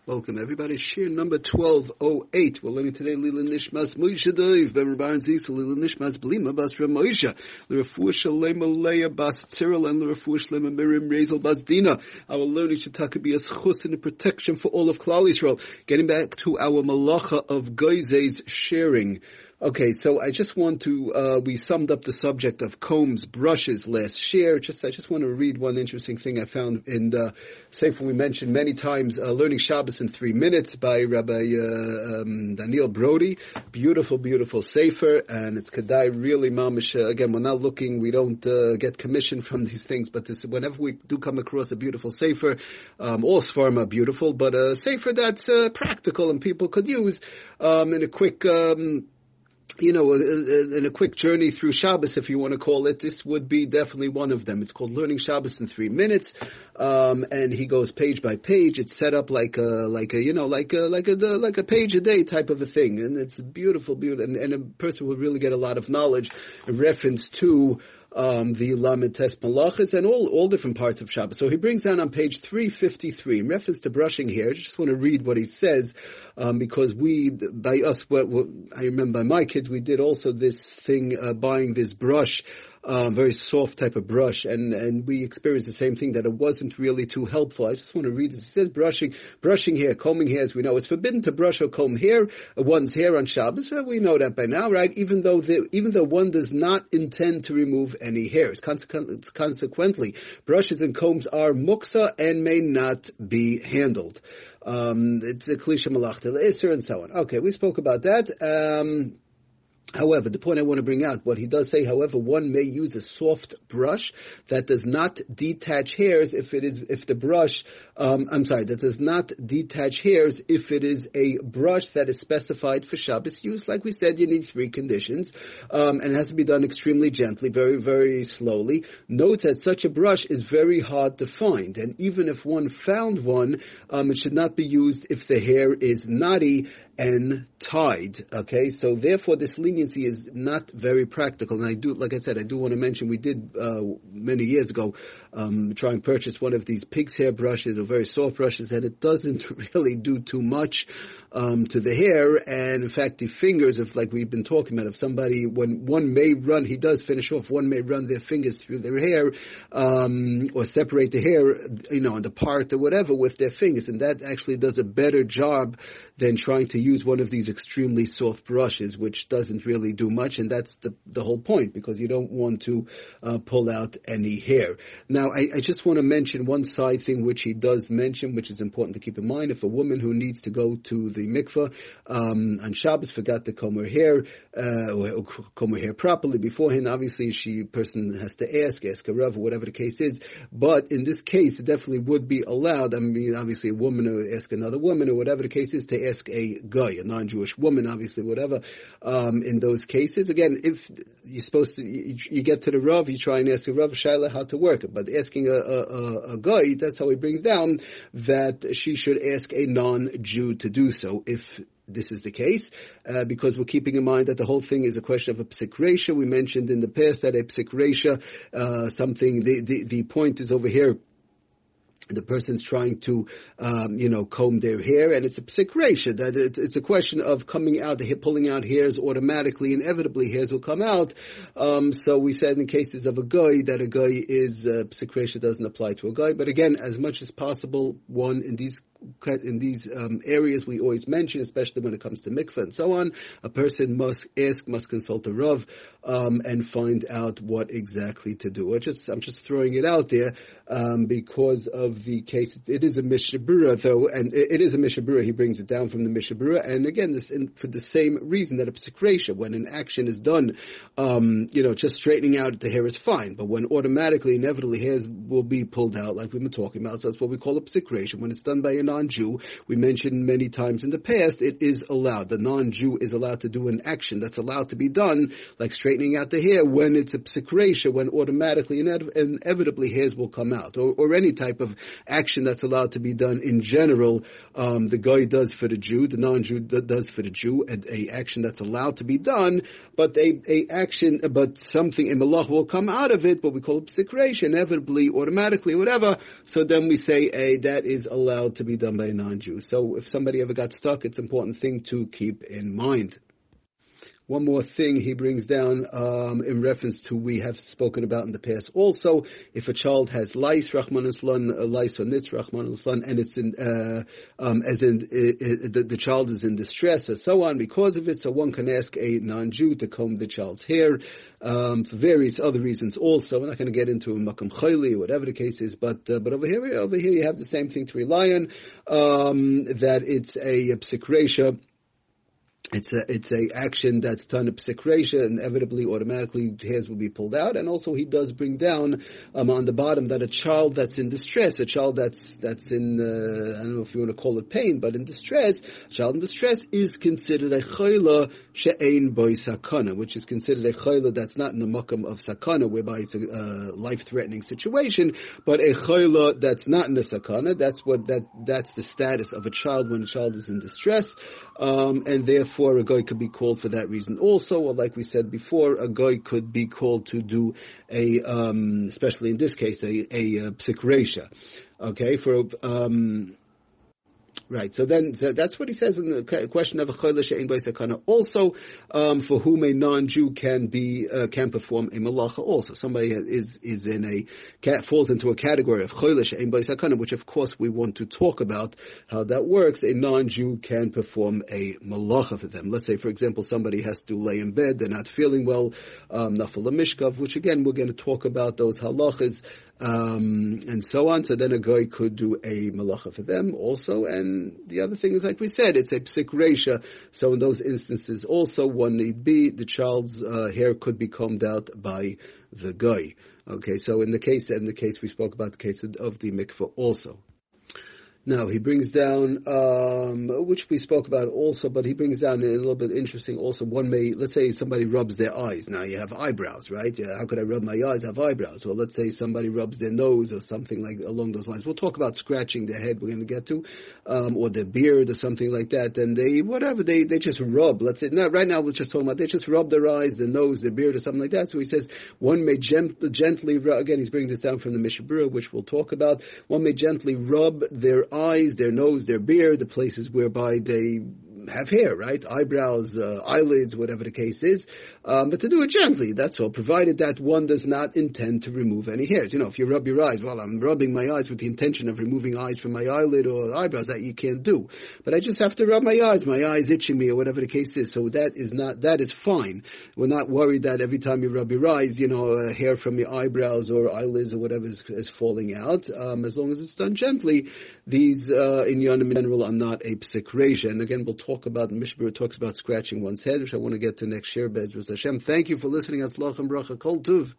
Welcome everybody. Shir number 1208. We're learning today Lila Nishmas Moshe Dov, Ben Rabban Zisa, Lila Nishmas Blima Bas Reb Moshe, L'Refuah Shalema Leah Bas Cyril, and L'Refuah Shalema Miriam Razel Bas Dina. Our learning should be a schus and a protection for all of Klal Yisrael. Getting back to our malacha of Geizes sharing. Okay, so I just want to, we summed up the subject of combs, brushes last share. I just want to read one interesting thing I found in the Sefer we mentioned many times, Learning Shabbos in 3 minutes by Rabbi Daniel Brody. Beautiful, beautiful Sefer, and it's Kedai really mamish. Again, we're not looking, we don't get commission from these things, but this, whenever we do come across a beautiful Sefer, all Sfarim are beautiful, but a Sefer that's practical and people could use in a quick... in a quick journey through Shabbos, if you want to call it, this would be definitely one of them. It's called Learning Shabbos in 3 minutes, and he goes page by page. It's set up like a page a day type of a thing, and it's beautiful, and a person will really get a lot of knowledge in reference to the Lamed Tes Malachas and all different parts of Shabbos. So he brings down on page 353 in reference to brushing hair. I just want to read what he says, because I remember by my kids, we did also this thing, buying this brush, very soft type of brush, and we experienced the same thing, that it wasn't really too helpful. I just want to read this. It says brushing hair, combing hair, as we know. It's forbidden to brush or comb one's hair on Shabbos. We know that by now, right? Even though one does not intend to remove any hairs. Consequently, brushes and combs are muksa and may not be handled. It's a klisha malachta l'isur and so on. Okay, we spoke about that. However, the point I want to bring out, what he does say, however, one may use a soft brush that does not detach hairs that does not detach hairs if it is a brush that is specified for Shabbos use. Like we said, you need 3 conditions, and it has to be done extremely gently, very, very slowly. Note that such a brush is very hard to find, and even if one found one, it should not be used if the hair is knotty and tied. Okay, so therefore this leniency is not very practical. And I do want to mention, we did many years ago try and purchase one of these pig's hair brushes, or very soft brushes, and it doesn't really do too much to the hair. And in fact, the fingers of, like we've been talking about, if somebody, when one may run, he does finish off, one may run their fingers through their hair, or separate the hair, on the part or whatever with their fingers, and that actually does a better job than trying to use one of these extremely soft brushes, which doesn't really do much, and that's the whole point, because you don't want to pull out any hair. Now, I just want to mention one side thing which he does mention, which is important to keep in mind. If a woman who needs to go to the mikveh on Shabbos forgot to comb her hair, or comb her hair properly beforehand, obviously person has to ask a rav, or whatever the case is. But in this case, it definitely would be allowed. I mean, obviously a woman will ask another woman, or whatever the case is, to ask a guy, a non-Jewish woman, obviously, whatever. In those cases, again, if you're supposed to, you get to the rav, you try and ask a rav shaila how to work it. But asking a guy, that's how he brings down that she should ask a non-Jew to do so, if this is the case, because we're keeping in mind that the whole thing is a question of a psik resha. We mentioned in the past that a psik resha, the point is over here, the person's trying to, comb their hair, and it's a psik resha, that it's a question of coming out, pulling out hairs automatically, inevitably hairs will come out. So we said in cases of a guy, that a guy is, psik resha doesn't apply to a guy. But again, as much as possible, one, in these areas we always mention, especially when it comes to mikveh and so on, a person must consult a rav, and find out what exactly to do. I'm just throwing it out there, because of the case. It is a Mishnah Berurah, though, and it is a Mishnah Berurah. He brings it down from the Mishnah Berurah, and again, for the same reason that a psik resha, when an action is done, just straightening out the hair is fine, but when automatically, inevitably, hairs will be pulled out, like we've been talking about, so that's what we call a psik resha. When it's done by a non-Jew, we mentioned many times in the past, it is allowed. The non-Jew is allowed to do an action that's allowed to be done, like straightening out the hair, when it's a psik resha, when automatically, inevitably, hairs will come out, or any type of action that's allowed to be done in general. The guy does for the Jew, the non-Jew does for the Jew, a action that's allowed to be done, but something, a malach will come out of it, but we call it psik resha, inevitably, automatically, whatever. So then we say, that is allowed to be done by a non-Jew. So if somebody ever got stuck, it's an important thing to keep in mind. One more thing he brings down in reference to we have spoken about in the past. Also, if a child has lice, Rahmanus Lan, lice or nitz, Rahmanus Lan, and it's in the child is in distress, and so on because of it. So one can ask a non-Jew to comb the child's hair for various other reasons. Also, we're not going to get into a makam chayli or whatever the case is, but over here you have the same thing to rely on. That it's a psik. It's a action that's done a psik, inevitably, automatically, hairs will be pulled out. And also he does bring down, on the bottom, that a child that's in distress, a child that's in, I don't know if you want to call it pain, but in distress, a child in distress is considered a chayla she'ein boi sakana, which is considered a chayla that's not in the makam of sakana, whereby it's a life-threatening situation, but a chayla that's not in the sakana. That's the status of a child when a child is in distress, and therefore a guy could be called for that reason also, or like we said before, a guy could be called to do especially in this case, a psik. Okay, right, so that's what he says in the question of a chayla she'ein boi sakana. Also, for whom a non-Jew can perform a malacha. Also, somebody falls into a category of chayla she'ein boi sakana, which of course we want to talk about how that works. A non-Jew can perform a malacha for them. Let's say, for example, somebody has to lay in bed, they're not feeling well, nafal mishkav, which again we're going to talk about those halachas. And so on. So then a guy could do a malacha for them also. And the other thing is, like we said, it's a psik. So in those instances also, one need be, the child's hair could be combed out by the guy. Okay, so in the case we spoke about the case of the mikveh also. Now, he brings down, which we spoke about also, but he brings down a little bit interesting also. One may, let's say somebody rubs their eyes. Now, you have eyebrows, right? Yeah, how could I rub my eyes? I have eyebrows. Well, let's say somebody rubs their nose or something like along those lines. We'll talk about scratching their head, we're going to get to, or their beard or something like that. And they just rub. Let's say, right now we're just talking about, they just rub their eyes, their nose, their beard or something like that. So he says, one may gently, again, he's bringing this down from the Mishnah Berurah, which we'll talk about. One may gently rub their eyes, their nose, their beard, the places whereby they have hair, right? Eyebrows, eyelids, whatever the case is. But to do it gently, that's all, provided that one does not intend to remove any hairs. You know, if you rub your eyes, well, I'm rubbing my eyes with the intention of removing eyes from my eyelid or eyebrows, that you can't do. But I just have to rub my eyes itching me or whatever the case is. So that is fine. We're not worried that every time you rub your eyes, hair from your eyebrows or eyelids or whatever is falling out. As long as it's done gently, these inyanim in general are not a psik. And again, we'll talk about, Mishnah Berurah talks about scratching one's head, which I want to get to next year. Be'ez Hashem. Thank you for listening. Atzlach and bracha. Kol tuv.